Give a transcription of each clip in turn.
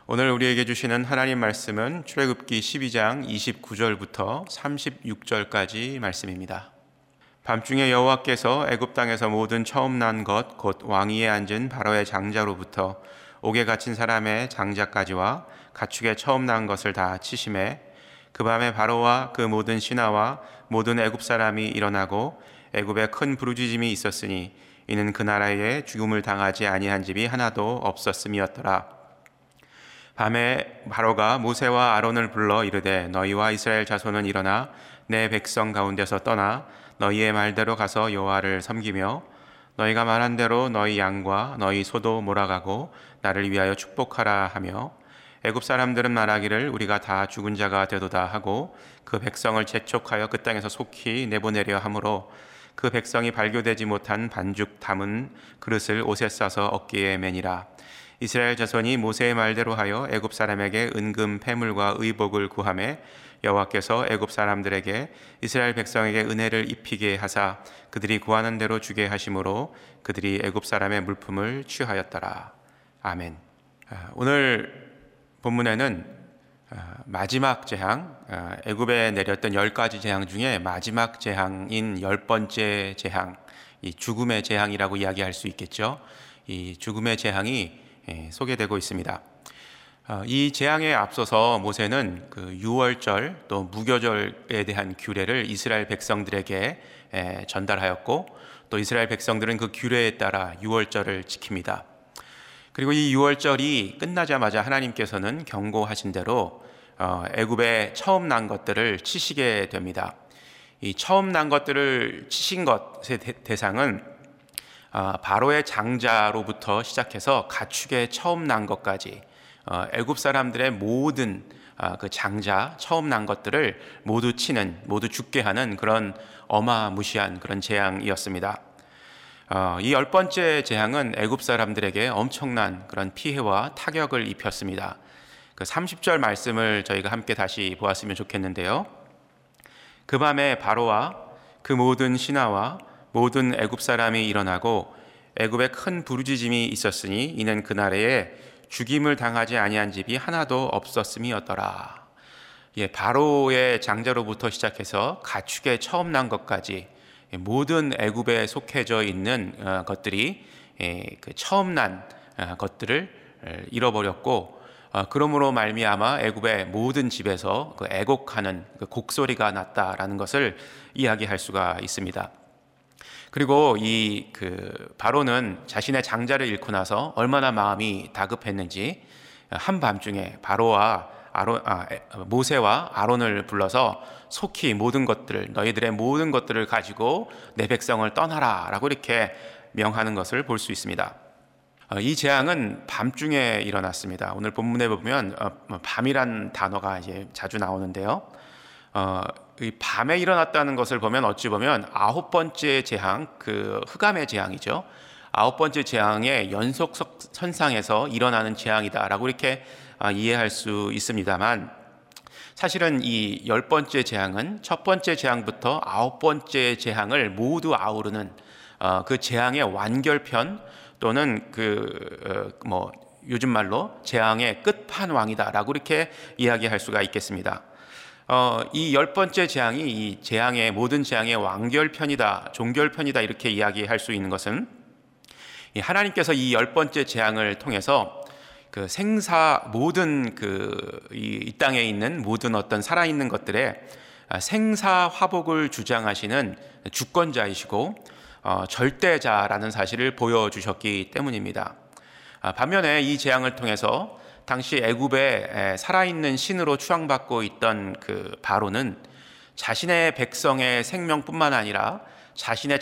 오늘 우리에게 주시는 하나님 말씀은 출애굽기 12장 29절부터 36절까지 말씀입니다. 밤중에 여호와께서 애굽 땅에서 모든 처음 난 것 곧 왕위에 앉은 바로의 장자로부터 옥에 갇힌 사람의 장자까지와 가축의 처음 난 것을 다 치심에 그 밤에 바로와 그 모든 신하와 모든 애굽 사람이 일어나고 애굽에 큰 부르짖음이 있었으니 이는 그 나라에 죽음을 당하지 아니한 집이 하나도 없었음이었더라. 밤에 바로가 모세와 아론을 불러 이르되 너희와 이스라엘 자손은 일어나 내 백성 가운데서 떠나 너희의 말대로 가서 여호와를 섬기며 너희가 말한 대로 너희 양과 너희 소도 몰아가고 나를 위하여 축복하라 하며 애굽 사람들은 말하기를 우리가 다 죽은 자가 되도다 하고 그 백성을 재촉하여 그 땅에서 속히 내보내려 하므로 그 백성이 발교되지 못한 반죽 담은 그릇을 옷에 싸서 어깨에 매니라. 이스라엘 자손이 모세의 말대로 하여 애굽 사람에게 은금 패물과 의복을 구하매 여호와께서 애굽 사람들에게 이스라엘 백성에게 은혜를 입히게 하사 그들이 구하는 대로 주게 하심으로 그들이 애굽 사람의 물품을 취하였더라. 아멘. 오늘 본문에는 마지막 재앙, 애굽에 내렸던 10가지 재앙 중에 마지막 재앙인 10번째 재앙, 이 죽음의 재앙이라고 이야기할 수 있겠죠. 이 죽음의 재앙이 소개되고 있습니다. 이 재앙에 앞서서 모세는 그 유월절 또 무교절에 대한 규례를 이스라엘 백성들에게 전달하였고 또 이스라엘 백성들은 그 규례에 따라 유월절을 지킵니다. 그리고 이 유월절이 끝나자마자 하나님께서는 경고하신 대로 애굽에 처음 난 것들을 치시게 됩니다. 이 처음 난 것들을 치신 것의 대상은 바로의 장자로부터 시작해서 가축의 처음 난 것까지 애굽 사람들의 모든 그 장자 처음 난 것들을 모두 치는, 모두 죽게 하는 그런 어마무시한 그런 재앙이었습니다. 이 10번째 재앙은 애굽 사람들에게 엄청난 그런 피해와 타격을 입혔습니다. 그 30절 말씀을 저희가 함께 다시 보았으면 좋겠는데요. 그 밤에 바로와 그 모든 신하와 모든 애굽 사람이 일어나고 애굽에 큰 부르짖음이 있었으니 이는 그날에 죽임을 당하지 아니한 집이 하나도 없었음이었더라. 바로의 장자로부터 시작해서 가축의 처음 난 것까지 모든 애굽에 속해져 있는 것들이 그 처음 난 것들을 잃어버렸고 그러므로 말미암아 애굽의 모든 집에서 그 애곡하는 그 곡소리가 났다라는 것을 이야기할 수가 있습니다. 그리고 이 바로는 자신의 장자를 잃고 나서 얼마나 마음이 다급했는지 한밤중에 바로와 모세와 아론을 불러서 속히 모든 것들을 너희들의 모든 것들을 가지고 내 백성을 떠나라 라고 이렇게 명하는 것을 볼 수 있습니다. 이 재앙은 밤중에 일어났습니다. 오늘 본문에 보면 밤이란 단어가 이제 자주 나오는데요. 이 밤에 일어났다는 것을 보면 어찌 보면 9번째 재앙, 그 흑암의 재앙이죠. 9번째 재앙의 연속선상에서 일어나는 재앙이다라고 이렇게 이해할 수 있습니다만 사실은 이 10번째 재앙은 첫 번째 재앙부터 9번째 재앙을 모두 아우르는 그 재앙의 완결편 또는 요즘 말로 재앙의 끝판왕이다라고 이렇게 이야기할 수가 있겠습니다. 이 10번째 재앙이 이 재앙의 모든 재앙의 완결편이다, 종결편이다 이렇게 이야기할 수 있는 것은 하나님께서 이 10번째 재앙을 통해서 그 생사 모든 이 땅에 있는 모든 어떤 살아있는 것들의 생사 화복을 주장하시는 주권자이시고 절대자라는 사실을 보여주셨기 때문입니다. 반면에 이 재앙을 통해서 당시 애굽에 살아있는 신으로 추앙받고 있던 그 바로는 자신의 백성의 생명뿐만 아니라 자신의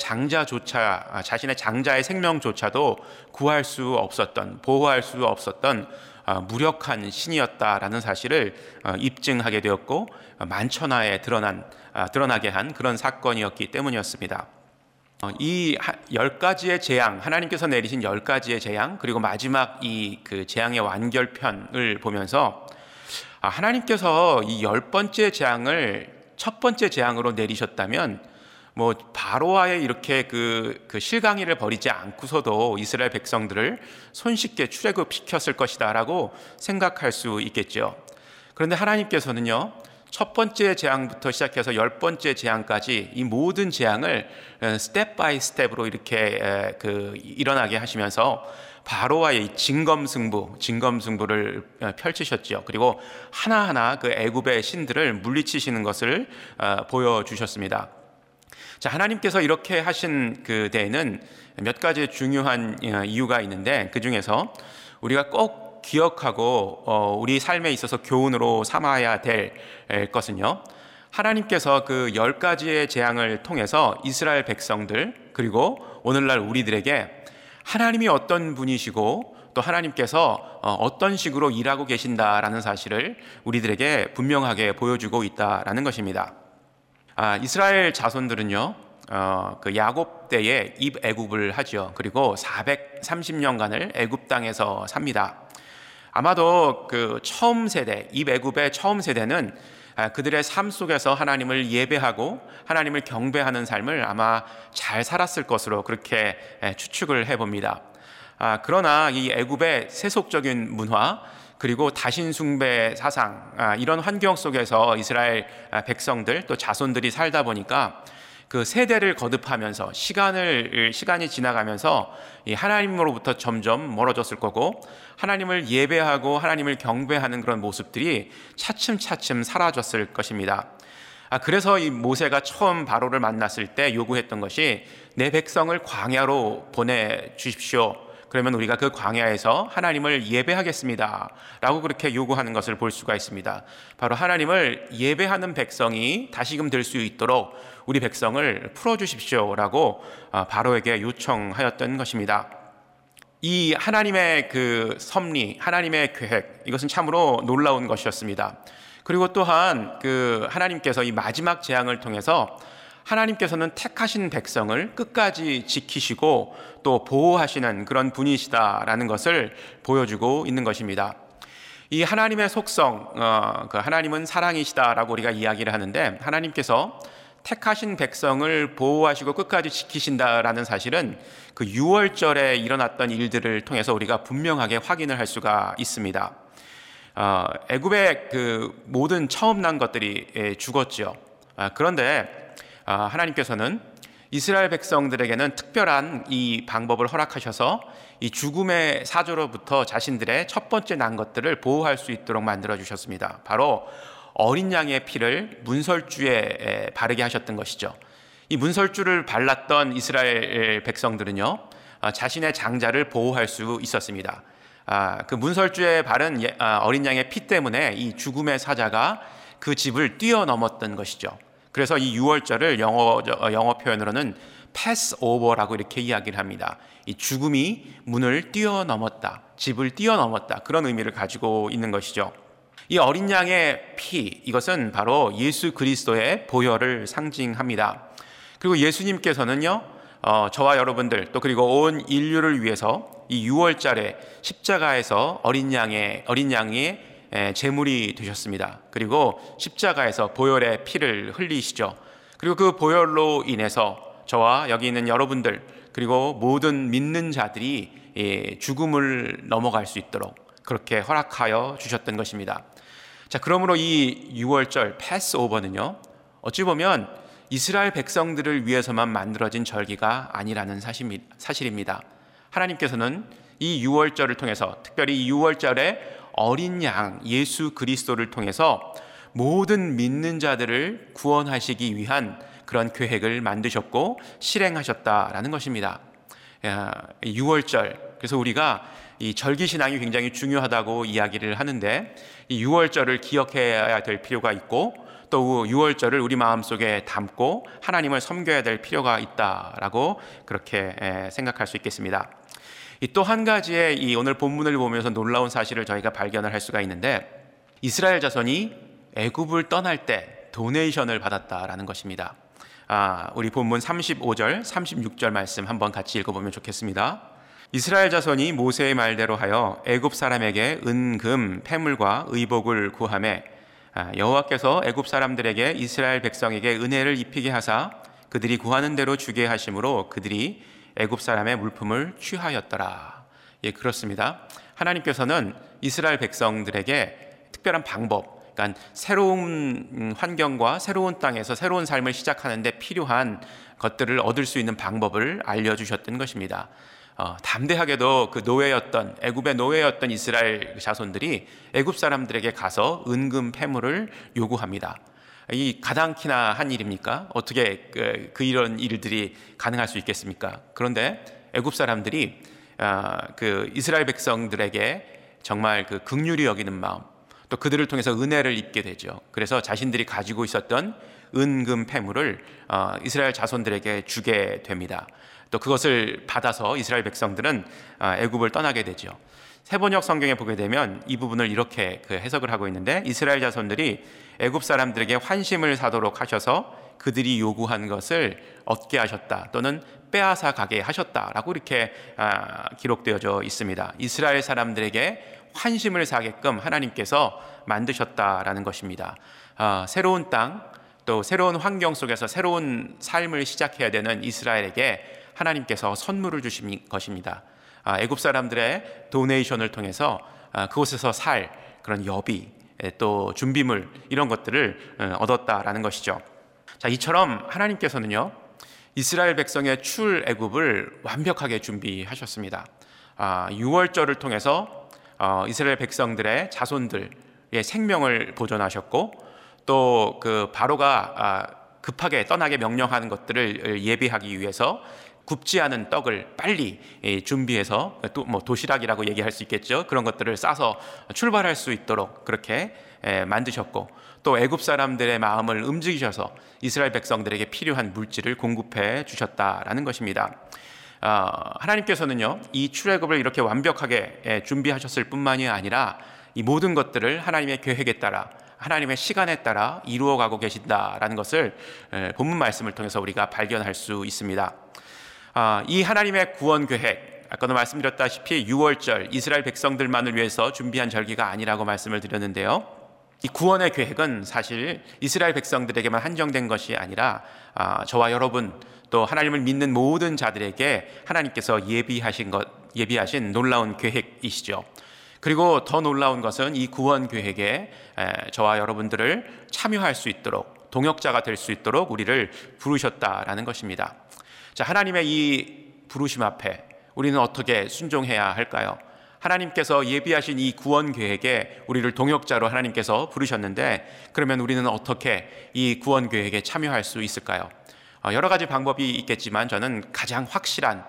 장자의 생명조차도 구할 수 없었던, 보호할 수 없었던 무력한 신이었다라는 사실을 입증하게 되었고 만천하에 드러나게 한 그런 사건이었기 때문이었습니다. 이 10가지의 재앙, 하나님께서 내리신 10가지의 재앙, 그리고 마지막 그 재앙의 완결편을 보면서 하나님께서 이 10번째 재앙을 첫 번째 재앙으로 내리셨다면 뭐 바로와의 이렇게 그 실강이를 벌이지 않고서도 이스라엘 백성들을 손쉽게 출애굽시켰을 것이다라고 생각할 수 있겠죠. 그런데 하나님께서는요, 첫 번째 재앙부터 시작해서 10번째 재앙까지 이 모든 재앙을 스텝 바이 스텝으로 이렇게 일어나게 하시면서 바로와의 진검승부를 펼치셨죠. 그리고 하나하나 그 애굽의 신들을 물리치시는 것을 보여주셨습니다. 자, 하나님께서 이렇게 하신 그 데에는 몇 가지 중요한 이유가 있는데, 그 중에서 우리가 꼭 기억하고 우리 삶에 있어서 교훈으로 삼아야 될 것은요, 하나님께서 그 10가지의 재앙을 통해서 이스라엘 백성들, 그리고 오늘날 우리들에게 하나님이 어떤 분이시고 또 하나님께서 어떤 식으로 일하고 계신다라는 사실을 우리들에게 분명하게 보여주고 있다라는 것입니다. 이스라엘 자손들은요, 그 야곱 때에 입애굽을 하죠. 그리고 430년간을 애굽 땅에서 삽니다. 아마도 그 처음 세대, 입애굽의 처음 세대는 그들의 삶 속에서 하나님을 예배하고 하나님을 경배하는 삶을 아마 잘 살았을 것으로 그렇게 추측을 해봅니다. 그러나 이 애굽의 세속적인 문화, 그리고 다신숭배 사상, 이런 환경 속에서 이스라엘 백성들 또 자손들이 살다 보니까 그 세대를 거듭하면서 시간이 지나가면서 이 하나님으로부터 점점 멀어졌을 거고, 하나님을 예배하고 하나님을 경배하는 그런 모습들이 차츰차츰 사라졌을 것입니다. 그래서 이 모세가 처음 바로를 만났을 때 요구했던 것이 내 백성을 광야로 보내주십시오. 그러면 우리가 그 광야에서 하나님을 예배하겠습니다 라고 그렇게 요구하는 것을 볼 수가 있습니다. 바로 하나님을 예배하는 백성이 다시금 될 수 있도록 우리 백성을 풀어주십시오 라고 바로에게 요청하였던 것입니다. 이 하나님의 그 섭리, 하나님의 계획, 이것은 참으로 놀라운 것이었습니다. 그리고 또한 그 하나님께서 이 마지막 재앙을 통해서 하나님께서는 택하신 백성을 끝까지 지키시고 또 보호하시는 그런 분이시다라는 것을 보여주고 있는 것입니다. 이 하나님의 속성, 그 하나님은 사랑이시다라고 우리가 이야기를 하는데, 하나님께서 택하신 백성을 보호하시고 끝까지 지키신다라는 사실은 그 6월절에 일어났던 일들을 통해서 우리가 분명하게 확인을 할 수가 있습니다. 애굽의 그 모든 처음 난 것들이 죽었죠. 그런데 하나님께서는 이스라엘 백성들에게는 특별한 이 방법을 허락하셔서 이 죽음의 사조로부터 자신들의 첫 번째 난 것들을 보호할 수 있도록 만들어 주셨습니다. 바로 어린 양의 피를 문설주에 바르게 하셨던 것이죠. 이 문설주를 발랐던 이스라엘 백성들은요, 자신의 장자를 보호할 수 있었습니다. 그 문설주에 바른 어린 양의 피 때문에 이 죽음의 사자가 그 집을 뛰어넘었던 것이죠. 그래서 이 6월절을 영어 표현으로는 패스오버라고 이렇게 이야기를 합니다. 이 죽음이 문을 뛰어넘었다, 집을 뛰어넘었다, 그런 의미를 가지고 있는 것이죠. 이 어린 양의 피, 이것은 바로 예수 그리스도의 보혈을 상징합니다. 그리고 예수님께서는요, 저와 여러분들 또 그리고 온 인류를 위해서 이 6월절에 십자가에서 어린 양의 제물이 되셨습니다. 그리고 십자가에서 보혈의 피를 흘리시죠. 그리고 그 보혈로 인해서 저와 여기 있는 여러분들, 그리고 모든 믿는 자들이 죽음을 넘어갈 수 있도록 그렇게 허락하여 주셨던 것입니다. 자, 그러므로 이 6월절 패스오버는요, 어찌 보면 이스라엘 백성들을 위해서만 만들어진 절기가 아니라는 사실입니다. 하나님께서는 이 6월절을 통해서, 특별히 이 6월절에 어린 양 예수 그리스도를 통해서 모든 믿는 자들을 구원하시기 위한 그런 계획을 만드셨고 실행하셨다라는 것입니다. 6월절, 그래서 우리가 이 절기신앙이 굉장히 중요하다고 이야기를 하는데, 이 6월절을 기억해야 될 필요가 있고, 또 6월절을 우리 마음속에 담고 하나님을 섬겨야 될 필요가 있다라고 그렇게 생각할 수 있겠습니다. 또 한 가지의 이 오늘 본문을 보면서 놀라운 사실을 저희가 발견을 할 수가 있는데, 이스라엘 자손이 애굽을 떠날 때 도네이션을 받았다라는 것입니다. 우리 본문 35절, 36절 말씀 한번 같이 읽어보면 좋겠습니다. 이스라엘 자손이 모세의 말대로 하여 애굽 사람에게 은금, 패물과 의복을 구하매 여호와께서 애굽 사람들에게 이스라엘 백성에게 은혜를 입히게 하사 그들이 구하는 대로 주게 하심으로 그들이 애굽 사람의 물품을 취하였더라. 예, 그렇습니다. 하나님께서는 이스라엘 백성들에게 특별한 방법, 그러니까 새로운 환경과 새로운 땅에서 새로운 삶을 시작하는 데 필요한 것들을 얻을 수 있는 방법을 알려주셨던 것입니다. 담대하게도 그 노예였던, 애굽의 노예였던 이스라엘 자손들이 애굽 사람들에게 가서 은금 패물을 요구합니다. 이 가당키나 한 일입니까? 어떻게 이런 일들이 가능할 수 있겠습니까? 그런데 애굽 사람들이 그 이스라엘 백성들에게 정말 그 긍휼히 여기는 마음, 또 그들을 통해서 은혜를 입게 되죠. 그래서 자신들이 가지고 있었던 은금 패물을 이스라엘 자손들에게 주게 됩니다. 또 그것을 받아서 이스라엘 백성들은 애굽을 떠나게 되죠. 세번역 성경에 보게 되면 이 부분을 이렇게 해석을 하고 있는데, 이스라엘 자손들이 애굽 사람들에게 환심을 사도록 하셔서 그들이 요구한 것을 얻게 하셨다, 또는 빼앗아 가게 하셨다라고 이렇게 기록되어져 있습니다. 이스라엘 사람들에게 환심을 사게끔 하나님께서 만드셨다라는 것입니다. 새로운 땅, 또 새로운 환경 속에서 새로운 삶을 시작해야 되는 이스라엘에게 하나님께서 선물을 주신 것입니다. 애굽 사람들의 도네이션을 통해서 그곳에서 살 그런 여비, 또 준비물, 이런 것들을 얻었다라는 것이죠. 자, 이처럼 하나님께서는요, 이스라엘 백성의 출애굽을 완벽하게 준비하셨습니다. 6월절을 통해서 이스라엘 백성들의 자손들의 생명을 보존하셨고, 또 그 바로가 급하게 떠나게 명령하는 것들을 예비하기 위해서 굽지 않은 떡을 빨리 준비해서, 또 뭐 도시락이라고 얘기할 수 있겠죠. 그런 것들을 싸서 출발할 수 있도록 그렇게 만드셨고, 또 애굽 사람들의 마음을 움직이셔서 이스라엘 백성들에게 필요한 물질을 공급해 주셨다라는 것입니다. 하나님께서는요, 이 출애굽을 이렇게 완벽하게 준비하셨을 뿐만이 아니라 이 모든 것들을 하나님의 계획에 따라, 하나님의 시간에 따라 이루어가고 계신다라는 것을 본문 말씀을 통해서 우리가 발견할 수 있습니다. 이 하나님의 구원 계획, 아까도 말씀드렸다시피 6월절 이스라엘 백성들만을 위해서 준비한 절기가 아니라고 말씀을 드렸는데요, 이 구원의 계획은 사실 이스라엘 백성들에게만 한정된 것이 아니라 저와 여러분, 또 하나님을 믿는 모든 자들에게 하나님께서 예비하신 놀라운 계획이시죠. 그리고 더 놀라운 것은 이 구원 계획에 저와 여러분들을 참여할 수 있도록, 동역자가 될 수 있도록 우리를 부르셨다라는 것입니다. 자, 하나님의 이 부르심 앞에 우리는 어떻게 순종해야 할까요? 하나님께서 예비하신 이 구원 계획에 우리를 동역자로 하나님께서 부르셨는데, 그러면 우리는 어떻게 이 구원 계획에 참여할 수 있을까요? 여러 가지 방법이 있겠지만 저는 가장 확실한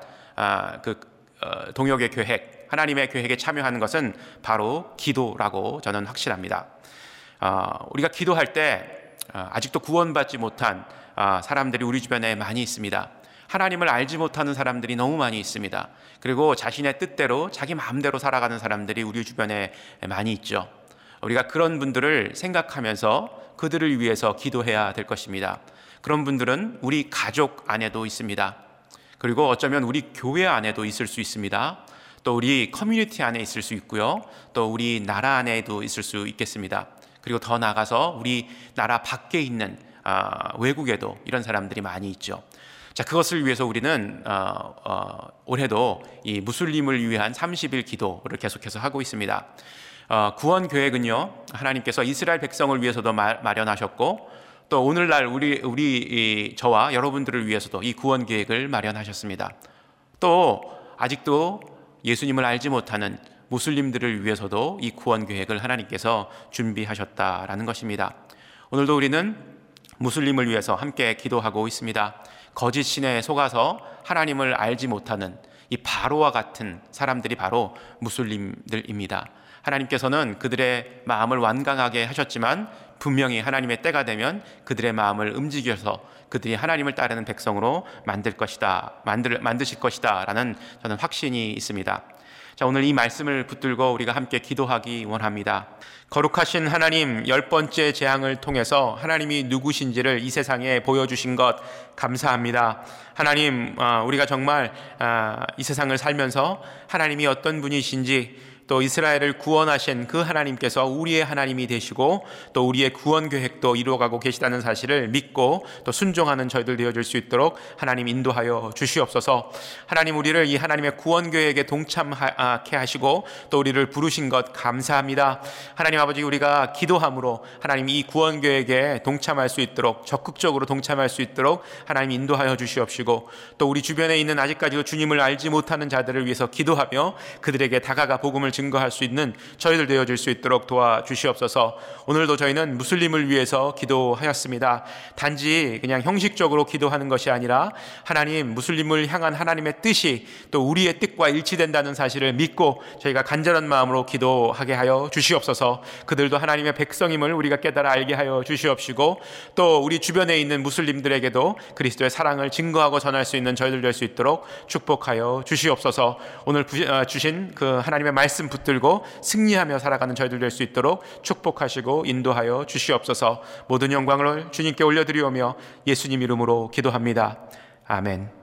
동역의 계획, 하나님의 계획에 참여하는 것은 바로 기도라고 저는 확신합니다. 우리가 기도할 때 아직도 구원받지 못한 사람들이 우리 주변에 많이 있습니다. 하나님을 알지 못하는 사람들이 너무 많이 있습니다. 그리고 자신의 뜻대로 자기 마음대로 살아가는 사람들이 우리 주변에 많이 있죠. 우리가 그런 분들을 생각하면서 그들을 위해서 기도해야 될 것입니다. 그런 분들은 우리 가족 안에도 있습니다. 그리고 어쩌면 우리 교회 안에도 있을 수 있습니다. 또 우리 커뮤니티 안에 있을 수 있고요, 또 우리 나라 안에도 있을 수 있겠습니다. 그리고 더 나아가서 우리 나라 밖에 있는 외국에도 이런 사람들이 많이 있죠. 자, 그것을 위해서 우리는 올해도 이 무슬림을 위한 30일 기도를 계속해서 하고 있습니다. 구원 계획은요, 하나님께서 이스라엘 백성을 위해서도 마련하셨고, 또 오늘날 우리 저와 여러분들을 위해서도 이 구원 계획을 마련하셨습니다. 또 아직도 예수님을 알지 못하는 무슬림들을 위해서도 이 구원 계획을 하나님께서 준비하셨다라는 것입니다. 오늘도 우리는 무슬림을 위해서 함께 기도하고 있습니다. 거짓 신에 속아서 하나님을 알지 못하는 이 바로와 같은 사람들이 바로 무슬림들입니다. 하나님께서는 그들의 마음을 완강하게 하셨지만 분명히 하나님의 때가 되면 그들의 마음을 움직여서 그들이 하나님을 따르는 백성으로 만드실 것이다 라는 저는 확신이 있습니다. 자, 오늘 이 말씀을 붙들고 우리가 함께 기도하기 원합니다. 거룩하신 하나님, 10번째 재앙을 통해서 하나님이 누구신지를 이 세상에 보여주신 것 감사합니다. 하나님, 우리가 정말 이 세상을 살면서 하나님이 어떤 분이신지, 또 이스라엘을 구원하신 그 하나님께서 우리의 하나님이 되시고 또 우리의 구원 계획도 이루어가고 계시다는 사실을 믿고 또 순종하는 저희들 되어줄 수 있도록 하나님 인도하여 주시옵소서. 하나님, 우리를 이 하나님의 구원 계획에 동참하게 하시고 또 우리를 부르신 것 감사합니다. 하나님 아버지, 우리가 기도함으로 하나님 이 구원 계획에 동참할 수 있도록, 적극적으로 동참할 수 있도록 하나님 인도하여 주시옵시고, 또 우리 주변에 있는 아직까지도 주님을 알지 못하는 자들을 위해서 기도하며 그들에게 다가가 복음을 증거할 수 있는 저희들 되어줄 수 있도록 도와주시옵소서. 오늘도 저희는 무슬림을 위해서 기도하였습니다. 단지 그냥 형식적으로 기도하는 것이 아니라 하나님, 무슬림을 향한 하나님의 뜻이 또 우리의 뜻과 일치된다는 사실을 믿고 저희가 간절한 마음으로 기도하게 하여 주시옵소서. 그들도 하나님의 백성임을 우리가 깨달아 알게 하여 주시옵시고, 또 우리 주변에 있는 무슬림들에게도 그리스도의 사랑을 증거하고 전할 수 있는 저희들 될 수 있도록 축복하여 주시옵소서. 오늘 주신 그 하나님의 말씀 붙들고 승리하며 살아가는 저희들 될 수 있도록 축복하시고 인도하여 주시옵소서. 모든 영광을 주님께 올려드리오며 예수님 이름으로 기도합니다. 아멘.